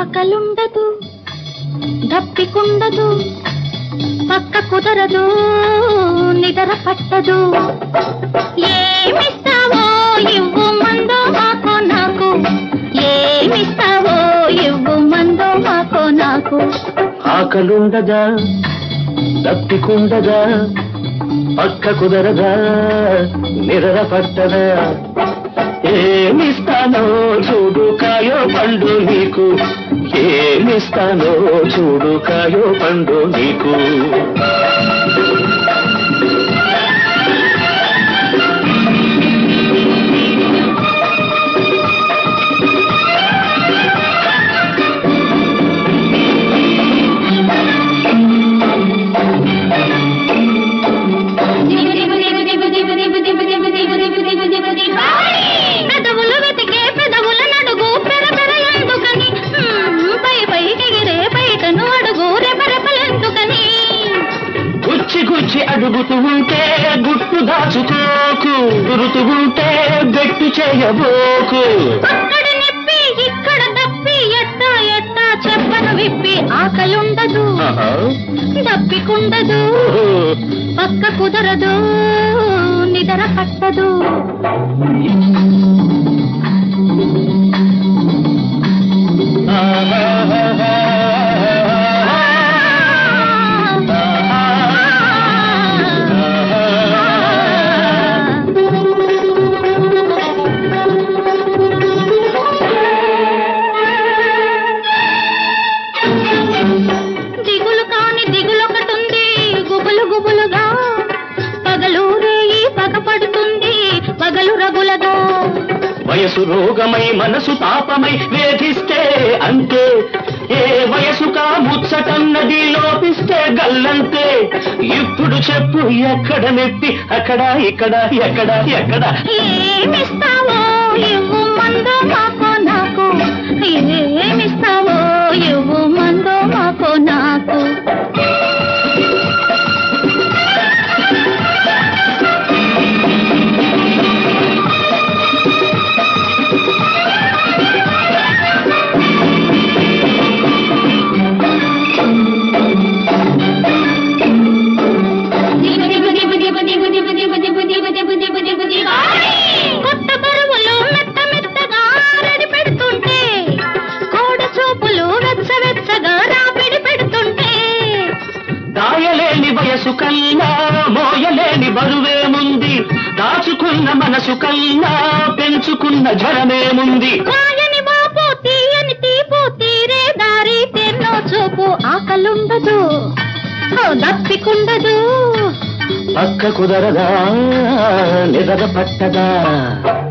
ఆకలుండదు దప్పికుండదు పక్క కుదరదు నిద్ర పట్టదు ఏమిస్తావో ఇవ్వు మందో మాకో నాకు ఏమిస్తావో ఇవ్వు మందో మాకో నాకు ఆకలుండదా దప్పికుండదా పక్క కుదరదా నిద్ర పట్టదా ఏమిస్తానో చూడు కాయో పండు నీకు ఏమిస్తానో చూడు కాయో పండు నీకు పెదవులు వెతికే పెదవుల నడుగు పెరపెర ఎందుకని పై పైకెగిరే బయటను అడుగు రెపరెపలెందుకని గుచ్చి గుచ్చి అడుగుతూ ఉంటే గుట్టు దాచుకోకు గురుతూ ఉంటే గట్టు చేయబోకు అక్కడ నిప్పి ఇక్కడ తప్పి ఎట్టా ఎట్టా చెప్పను విప్పి ఆకలుండదు దప్పికుండదు పక్క కుదరదు నిద్ర పట్టదు దిగులు కాని దిగులొకటుంది గుబులు గుబులుగా పగలు రేయి పగపడుతుంది పగలు రగులగా వయసు రోగమై మనసు తాపమై వేధిస్తే అంతే ఏ వయసుకా ముచ్చటన్నది లోపిస్తే గల్లంతే ఇప్పుడు చెప్పు ఎక్కడ నెప్పి అక్కడ ఇక్కడ ఎక్కడ ఎక్కడ ఏమిస్తావో ఇవ్వు మందో మాకో నాకు ఏమిస్తావో ఇవ్వు మందో మాకో నాకు కొత్త బరువులు మెత్త మెత్తగా రెడి పెడుతుంటే కోడ చూపులు వెచ్చ వెచ్చగా రాపిడి పెడుతుంటే దాయలేని వయసు కన్నా మోయలేని బరువేముంది దాచుకున్న మనసు కన్నా పెంచుకున్న జ్వరమేముంది కాయని బాపు తీయని తీపు తీరే దారి తెన్నో చూపు ఆకలుండదు దప్పికుండదు పక్క కుదరదా నిద్ర పట్టదా